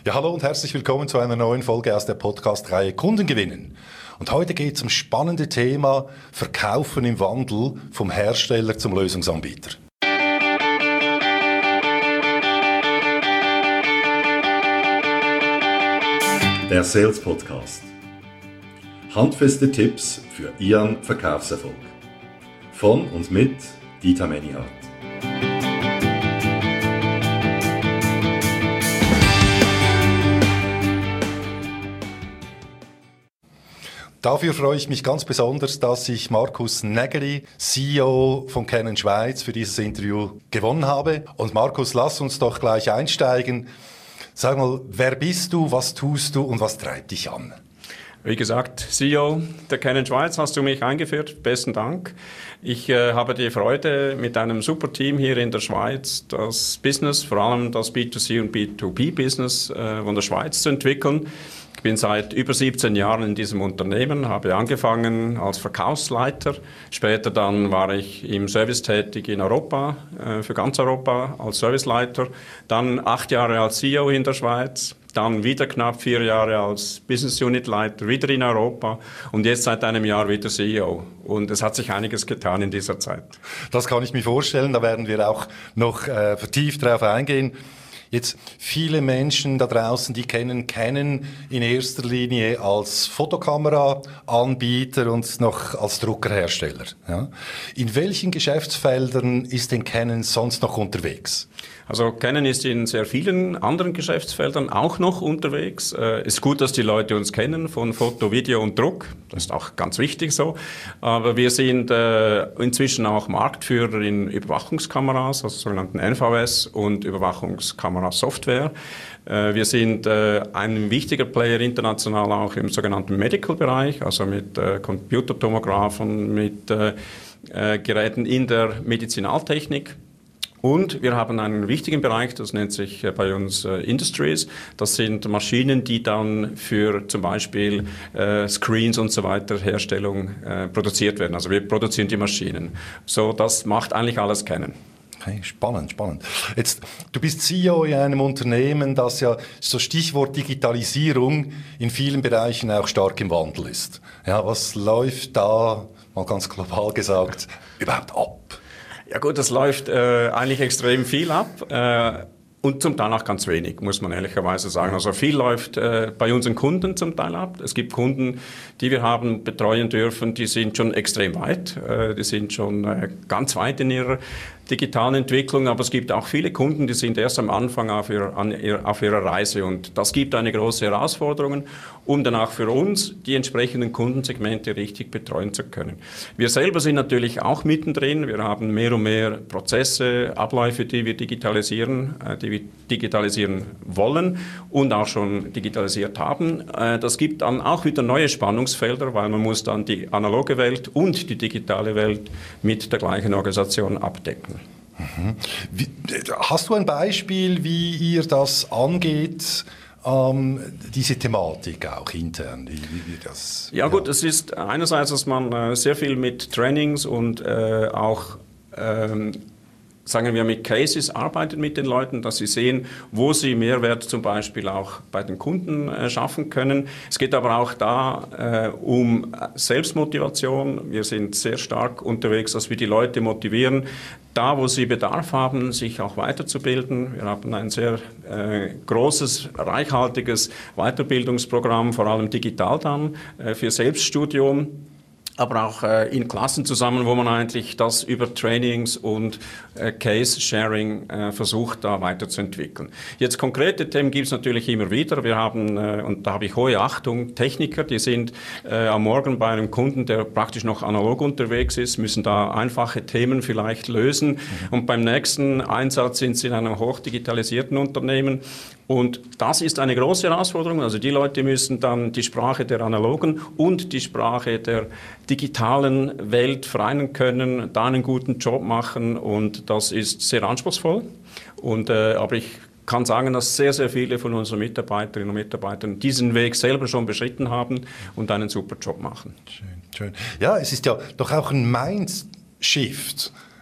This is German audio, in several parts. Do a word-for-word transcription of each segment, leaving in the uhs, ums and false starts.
Ja, hallo und herzlich willkommen zu einer neuen Folge aus der Podcast-Reihe Kunden gewinnen. Und heute geht es um das spannende Thema Verkaufen im Wandel vom Hersteller zum Lösungsanbieter. Der Sales Podcast. Handfeste Tipps für Ihren Verkaufserfolg. Von und mit Dieter Menihardt. Dafür freue ich mich ganz besonders, dass ich Markus Nägeli, C E O von Canon Schweiz, für dieses Interview gewonnen habe. Und Markus, lass uns doch gleich einsteigen. Sag mal, wer bist du, was tust du und was treibt dich an? Wie gesagt, C E O der Canon Schweiz, hast du mich eingeführt. Besten Dank. Ich äh, habe die Freude, mit einem super Team hier in der Schweiz das Business, vor allem das B zwei C und B zwei B Business äh, von der Schweiz zu entwickeln. Ich bin seit über siebzehn Jahren in diesem Unternehmen, habe angefangen als Verkaufsleiter. Später dann war ich im Service tätig in Europa, äh, für ganz Europa als Serviceleiter. Dann acht Jahre als C E O in der Schweiz. Dann wieder knapp vier Jahre als Business Unit Leiter, wieder in Europa und jetzt seit einem Jahr wieder C E O. Und es hat sich einiges getan in dieser Zeit. Das kann ich mir vorstellen, da werden wir auch noch äh, vertieft drauf eingehen. Jetzt viele Menschen da draußen, die kennen Canon in erster Linie als Fotokamera-Anbieter und noch als Druckerhersteller. Ja. In welchen Geschäftsfeldern ist denn Canon sonst noch unterwegs? Also Canon ist in sehr vielen anderen Geschäftsfeldern auch noch unterwegs. Es ist gut, dass die Leute uns kennen von Foto, Video und Druck. Das ist auch ganz wichtig so. Aber wir sind äh, inzwischen auch Marktführer in Überwachungskameras, also sogenannten N V S und Überwachungskamerassoftware. Äh, wir sind äh, ein wichtiger Player international auch im sogenannten Medical-Bereich, also mit äh, Computertomographen, mit äh, äh, Geräten in der Medizinaltechnik. Und wir haben einen wichtigen Bereich, das nennt sich bei uns äh, Industries. Das sind Maschinen, die dann für zum Beispiel äh, Screens und so weiter Herstellung äh, produziert werden. Also wir produzieren die Maschinen. So, das macht eigentlich alles Canon. Okay, spannend, spannend. Jetzt, du bist C E O in einem Unternehmen, das ja so Stichwort Digitalisierung in vielen Bereichen auch stark im Wandel ist. Ja, was läuft da, mal ganz global gesagt, überhaupt ab? Ja gut, das läuft äh, eigentlich extrem viel ab äh, und zum Teil auch ganz wenig, muss man ehrlicherweise sagen. Also viel läuft äh, bei unseren Kunden zum Teil ab. Es gibt Kunden, die wir haben betreuen dürfen, die sind schon extrem weit, äh, die sind schon äh, ganz weit in ihrer digitalen Entwicklung, aber es gibt auch viele Kunden, die sind erst am Anfang auf ihrer, an ihrer, auf ihrer Reise und das gibt eine große Herausforderung, um dann auch für uns die entsprechenden Kundensegmente richtig betreuen zu können. Wir selber sind natürlich auch mittendrin, wir haben mehr und mehr Prozesse, Abläufe, die wir digitalisieren, die wir digitalisieren wollen und auch schon digitalisiert haben. Das gibt dann auch wieder neue Spannungsfelder, weil man muss dann die analoge Welt und die digitale Welt mit der gleichen Organisation abdecken. Mhm. Wie, hast du ein Beispiel, wie ihr das angeht, ähm, diese Thematik auch intern? Wie, wie das, ja, ja gut, es ist einerseits, dass man äh, sehr viel mit Trainings und äh, auch ähm, sagen wir mit Cases arbeitet mit den Leuten, dass sie sehen, wo sie Mehrwert zum Beispiel auch bei den Kunden äh, schaffen können. Es geht aber auch da äh, um Selbstmotivation. Wir sind sehr stark unterwegs, dass wir die Leute motivieren, da wo sie Bedarf haben, sich auch weiterzubilden. Wir haben ein sehr äh, großes, reichhaltiges Weiterbildungsprogramm, vor allem digital dann, äh, für Selbststudium. Aber auch äh, in Klassen zusammen, wo man eigentlich das über Trainings und äh, Case-Sharing äh, versucht, da weiterzuentwickeln. Jetzt konkrete Themen gibt es natürlich immer wieder. Wir haben, äh, und da habe ich hohe Achtung, Techniker, die sind äh, am Morgen bei einem Kunden, der praktisch noch analog unterwegs ist, müssen da einfache Themen vielleicht lösen. Mhm. Und beim nächsten Einsatz sind sie in einem hochdigitalisierten Unternehmen. Und das ist eine große Herausforderung. Also die Leute müssen dann die Sprache der analogen und die Sprache der digitalen Welt vereinen können, da einen guten Job machen und das ist sehr anspruchsvoll. Und, äh, aber ich kann sagen, dass sehr, sehr viele von unseren Mitarbeiterinnen und Mitarbeitern diesen Weg selber schon beschritten haben und einen super Job machen. Schön, schön. Ja, es ist ja doch auch ein Mindshift.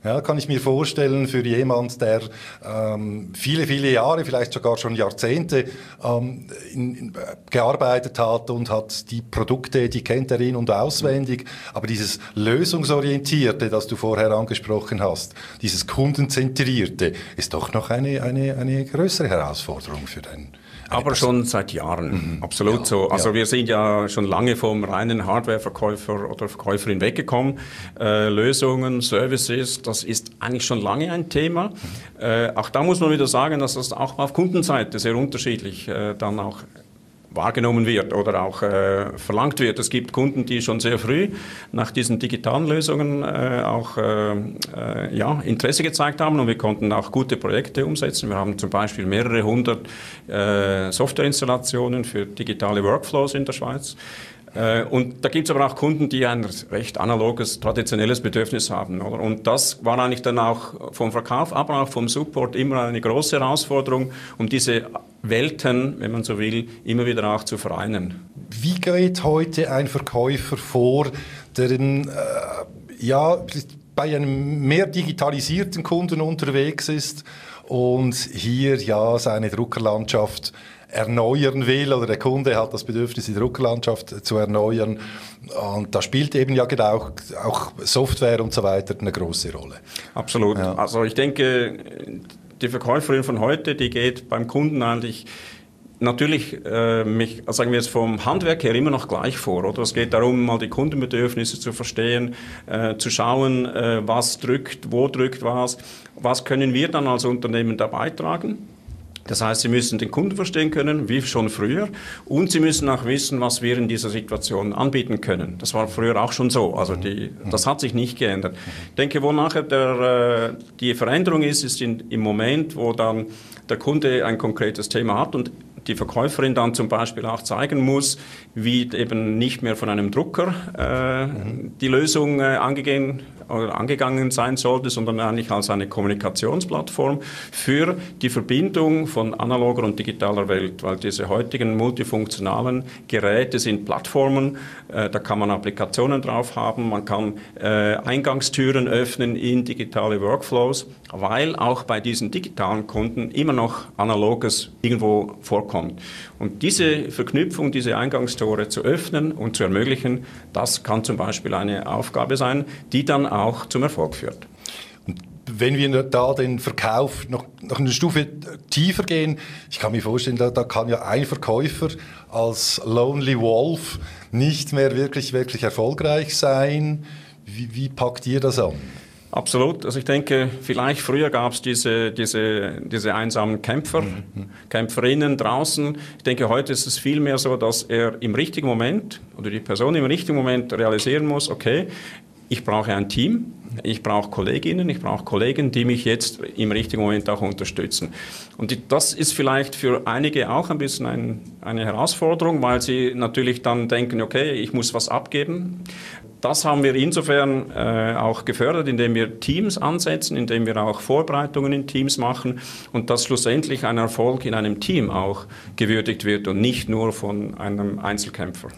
Ja, kann ich mir vorstellen, für jemand, der ähm, viele, viele Jahre, vielleicht sogar schon Jahrzehnte ähm, in, in, gearbeitet hat und hat die Produkte, die kennt er in- und auswendig, aber dieses Lösungsorientierte, das du vorher angesprochen hast, dieses Kundenzentrierte, ist doch noch eine, eine, eine größere Herausforderung für den. Aber schon seit Jahren, mhm. absolut ja, so. Also ja. wir sind ja schon lange vom reinen Hardware-Verkäufer oder Verkäuferin weggekommen. Äh, Lösungen, Services, das ist eigentlich schon lange ein Thema. Mhm. Äh, auch da muss man wieder sagen, dass das auch auf Kundenseite sehr unterschiedlich äh, dann auch wahrgenommen wird oder auch äh, verlangt wird. Es gibt Kunden, die schon sehr früh nach diesen digitalen Lösungen äh, auch äh, äh, ja, Interesse gezeigt haben und wir konnten auch gute Projekte umsetzen. Wir haben zum Beispiel mehrere hundert äh, Softwareinstallationen für digitale Workflows in der Schweiz. Und da gibt es aber auch Kunden, die ein recht analoges, traditionelles Bedürfnis haben. Oder? Und das war eigentlich dann auch vom Verkauf, aber auch vom Support immer eine große Herausforderung, um diese Welten, wenn man so will, immer wieder auch zu vereinen. Wie geht heute ein Verkäufer vor, der äh, ja, bei einem mehr digitalisierten Kunden unterwegs ist und hier ja seine Druckerlandschaft erneuern will oder der Kunde hat das Bedürfnis, die Druckerlandschaft zu erneuern und da spielt eben ja auch, auch Software und so weiter eine große Rolle. Absolut. Ja. Also ich denke, die Verkäuferin von heute, die geht beim Kunden eigentlich natürlich, äh, mich, sagen wir jetzt vom Handwerk her immer noch gleich vor, oder? Es geht darum, mal die Kundenbedürfnisse zu verstehen, äh, zu schauen, äh, was drückt, wo drückt was, was können wir dann als Unternehmen da beitragen. Das heißt, Sie müssen den Kunden verstehen können, wie schon früher, und Sie müssen auch wissen, was wir in dieser Situation anbieten können. Das war früher auch schon so. Also die, das hat sich nicht geändert. Ich denke, wo nachher der, die Veränderung ist, ist in, im Moment, wo dann der Kunde ein konkretes Thema hat und die Verkäuferin dann zum Beispiel auch zeigen muss, wie eben nicht mehr von einem Drucker äh, mhm. die Lösung äh, angegeben oder angegangen sein sollte, sondern eigentlich als eine Kommunikationsplattform für die Verbindung von analoger und digitaler Welt, weil diese heutigen multifunktionalen Geräte sind Plattformen, äh, da kann man Applikationen drauf haben, man kann äh, Eingangstüren öffnen in digitale Workflows, weil auch bei diesen digitalen Kunden immer noch Analoges irgendwo vorkommt. Und diese Verknüpfung, diese Eingangstore zu öffnen und zu ermöglichen, das kann zum Beispiel eine Aufgabe sein, die dann auch zum Erfolg führt. Und wenn wir da den Verkauf noch, noch eine Stufe tiefer gehen, ich kann mir vorstellen, da, da kann ja ein Verkäufer als Lonely Wolf nicht mehr wirklich, wirklich erfolgreich sein. Wie, wie packt ihr das an? Absolut. Also ich denke, vielleicht früher gab es diese, diese, diese einsamen Kämpfer, mhm. Kämpferinnen draußen. Ich denke, heute ist es vielmehr so, dass er im richtigen Moment oder die Person im richtigen Moment realisieren muss, okay, ich brauche ein Team, ich brauche Kolleginnen, ich brauche Kollegen, die mich jetzt im richtigen Moment auch unterstützen. Und die, das ist vielleicht für einige auch ein bisschen ein, eine Herausforderung, weil sie natürlich dann denken, okay, ich muss was abgeben. Das haben wir insofern äh, auch gefördert, indem wir Teams ansetzen, indem wir auch Vorbereitungen in Teams machen und dass schlussendlich ein Erfolg in einem Team auch gewürdigt wird und nicht nur von einem Einzelkämpfer.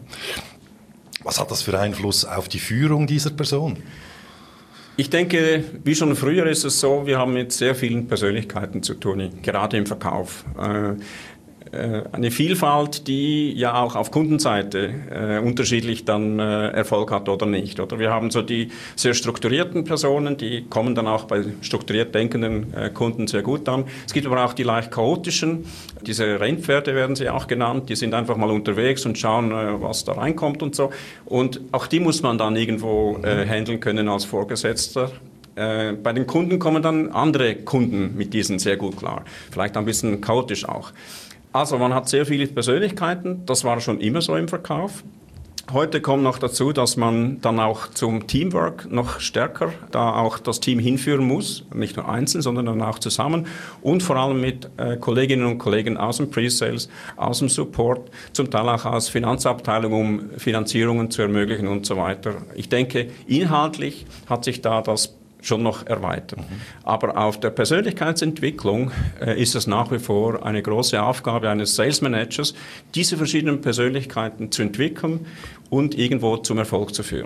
Was hat das für Einfluss auf die Führung dieser Person? Ich denke, wie schon früher ist es so, wir haben mit sehr vielen Persönlichkeiten zu tun, gerade im Verkauf. Äh, Eine Vielfalt, die ja auch auf Kundenseite äh, unterschiedlich dann äh, Erfolg hat oder nicht. Oder? Wir haben so die sehr strukturierten Personen, die kommen dann auch bei strukturiert denkenden äh, Kunden sehr gut an. Es gibt aber auch die leicht chaotischen, diese Rennpferde werden sie auch genannt, die sind einfach mal unterwegs und schauen, äh, was da reinkommt und so. Und auch die muss man dann irgendwo äh, handeln können als Vorgesetzter. Äh, bei den Kunden kommen dann andere Kunden mit diesen sehr gut klar. Vielleicht ein bisschen chaotisch auch. Also man hat sehr viele Persönlichkeiten, das war schon immer so im Verkauf. Heute kommt noch dazu, dass man dann auch zum Teamwork noch stärker da auch das Team hinführen muss, nicht nur einzeln, sondern dann auch zusammen und vor allem mit äh, Kolleginnen und Kollegen aus dem Pre-Sales, aus dem Support, zum Teil auch aus Finanzabteilung, um Finanzierungen zu ermöglichen und so weiter. Ich denke, inhaltlich hat sich da das schon noch erweitern. Mhm. Aber auf der Persönlichkeitsentwicklung äh, ist es nach wie vor eine große Aufgabe eines Sales Managers, diese verschiedenen Persönlichkeiten zu entwickeln und irgendwo zum Erfolg zu führen.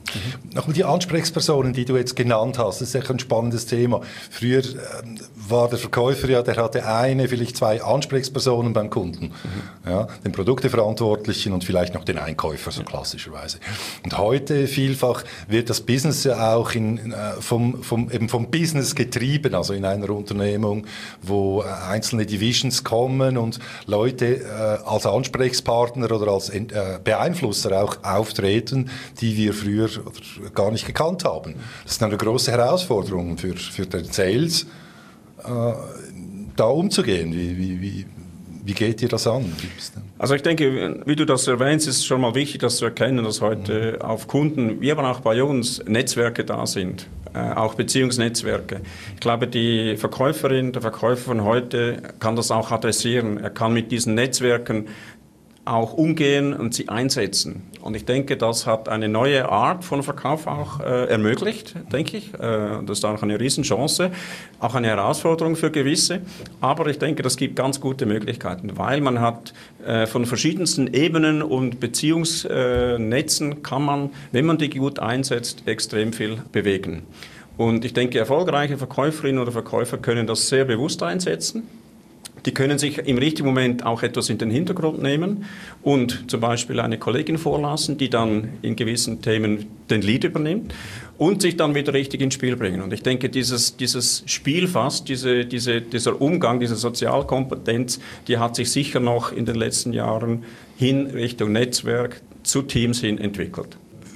Mhm. Nochmal die Ansprechpersonen, die du jetzt genannt hast, das ist echt ein spannendes Thema. Früher ähm, war der Verkäufer ja, der hatte eine, vielleicht zwei Ansprechpersonen beim Kunden. Mhm. Ja, den Produkteverantwortlichen und vielleicht noch den Einkäufer, so klassischerweise. Und heute vielfach wird das Business ja auch in, äh, vom, vom, eben vom Business getrieben, also in einer Unternehmung, wo äh, einzelne Divisions kommen und Leute äh, als Ansprechpartner oder als äh, Beeinflusser auch auftreten, die wir früher gar nicht gekannt haben. Das ist eine große Herausforderung für, für den Sales, äh, da umzugehen. Wie, wie, wie, wie geht ihr das an? Also ich denke, wie du das erwähnst, ist schon mal wichtig, dass zu erkennen, dass heute mhm. auf Kunden, wie aber auch bei uns, Netzwerke da sind, äh, auch Beziehungsnetzwerke. Ich glaube, die Verkäuferin, der Verkäufer von heute kann das auch adressieren. Er kann mit diesen Netzwerken auch umgehen und sie einsetzen. Und ich denke, das hat eine neue Art von Verkauf auch äh, ermöglicht, denke ich. Äh, das ist auch eine Riesenchance, auch eine Herausforderung für gewisse. Aber ich denke, das gibt ganz gute Möglichkeiten, weil man hat äh, von verschiedensten Ebenen und Beziehungsnetzen äh, kann man, wenn man die gut einsetzt, extrem viel bewegen. Und ich denke, erfolgreiche Verkäuferinnen oder Verkäufer können das sehr bewusst einsetzen. Die können sich im richtigen Moment auch etwas in den Hintergrund nehmen und zum Beispiel eine Kollegin vorlassen, die dann in gewissen Themen den Lead übernimmt und sich dann wieder richtig ins Spiel bringen. Und ich denke, dieses, dieses Spiel fast, diese, diese, dieser Umgang, diese Sozialkompetenz, die hat sich sicher noch in den letzten Jahren hin Richtung Netzwerk zu Teams hin entwickelt.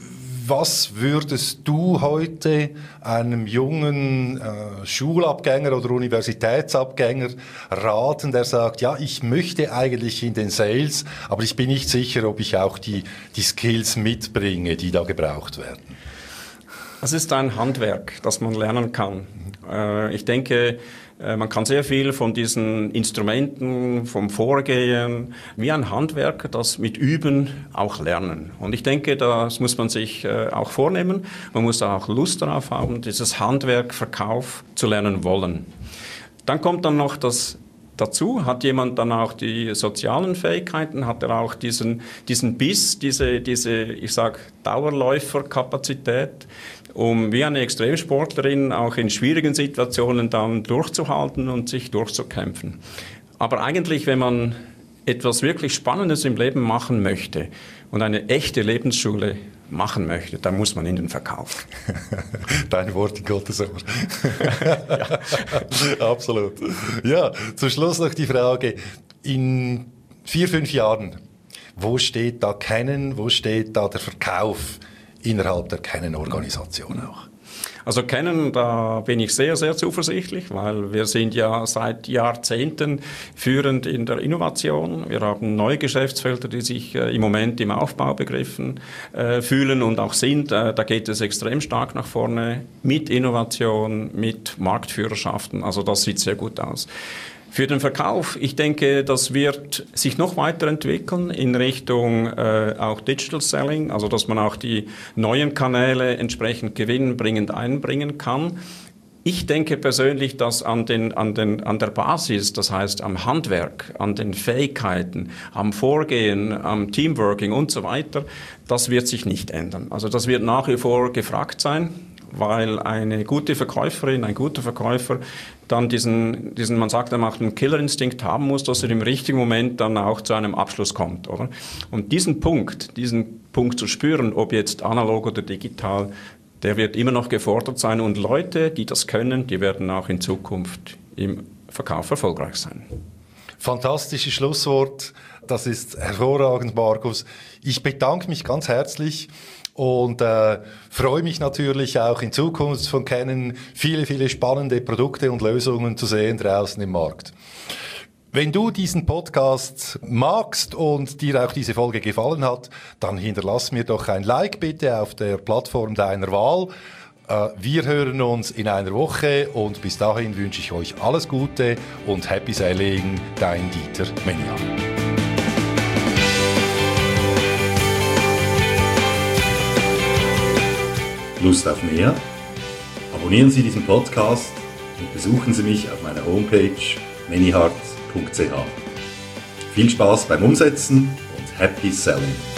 Was würdest du heute einem jungen äh, Schulabgänger oder Universitätsabgänger raten, der sagt, ja, ich möchte eigentlich in den Sales, aber ich bin nicht sicher, ob ich auch die, die Skills mitbringe, die da gebraucht werden? Es ist ein Handwerk, das man lernen kann. Äh, ich denke, man kann sehr viel von diesen Instrumenten, vom Vorgehen, wie ein Handwerker, das mit Üben auch lernen. Und ich denke, das muss man sich auch vornehmen. Man muss auch Lust darauf haben, dieses Handwerk, Verkauf zu lernen wollen. Dann kommt dann noch das dazu. Hat jemand dann auch die sozialen Fähigkeiten? Hat er auch diesen, diesen Biss, diese, diese, ich sag, Dauerläuferkapazität, um wie eine Extremsportlerin auch in schwierigen Situationen dann durchzuhalten und sich durchzukämpfen. Aber eigentlich, wenn man etwas wirklich Spannendes im Leben machen möchte und eine echte Lebensschule machen möchte, dann muss man in den Verkauf. Deine Worte in Gottes Ohr. Ja. Absolut. Ja, zum Schluss noch die Frage, in vier, fünf Jahren, wo steht da Canon, wo steht da der Verkauf innerhalb der Canon-Organisation auch? Also Canon, da bin ich sehr, sehr zuversichtlich, weil wir sind ja seit Jahrzehnten führend in der Innovation. Wir haben neue Geschäftsfelder, die sich äh, im Moment im Aufbau begriffen äh, fühlen und auch sind. Äh, da geht es extrem stark nach vorne mit Innovation, mit Marktführerschaften. Also das sieht sehr gut aus. Für den Verkauf, ich denke, das wird sich noch weiterentwickeln in Richtung äh, auch Digital Selling, also dass man auch die neuen Kanäle entsprechend gewinnbringend einbringen kann. Ich denke persönlich, dass an, den, an, den, an der Basis, das heißt am Handwerk, an den Fähigkeiten, am Vorgehen, am Teamworking und so weiter, das wird sich nicht ändern. Also das wird nach wie vor gefragt sein, weil eine gute Verkäuferin, ein guter Verkäufer dann diesen, diesen man sagt, er einen Killerinstinkt haben muss, dass er im richtigen Moment dann auch zu einem Abschluss kommt, oder? Und diesen Punkt, diesen Punkt zu spüren, ob jetzt analog oder digital, der wird immer noch gefordert sein und Leute, die das können, die werden auch in Zukunft im Verkauf erfolgreich sein. Fantastisches Schlusswort, das ist hervorragend, Markus. Ich bedanke mich ganz herzlich und äh, freue mich natürlich auch in Zukunft von Canon viele, viele spannende Produkte und Lösungen zu sehen draußen im Markt. Wenn du diesen Podcast magst und dir auch diese Folge gefallen hat, dann hinterlass mir doch ein Like bitte auf der Plattform deiner Wahl. Äh, wir hören uns in einer Woche und bis dahin wünsche ich euch alles Gute und Happy Selling, dein Dieter Menihan. Lust auf mehr? Abonnieren Sie diesen Podcast und besuchen Sie mich auf meiner Homepage menihan punkt c h. Viel Spaß beim Umsetzen und Happy Selling!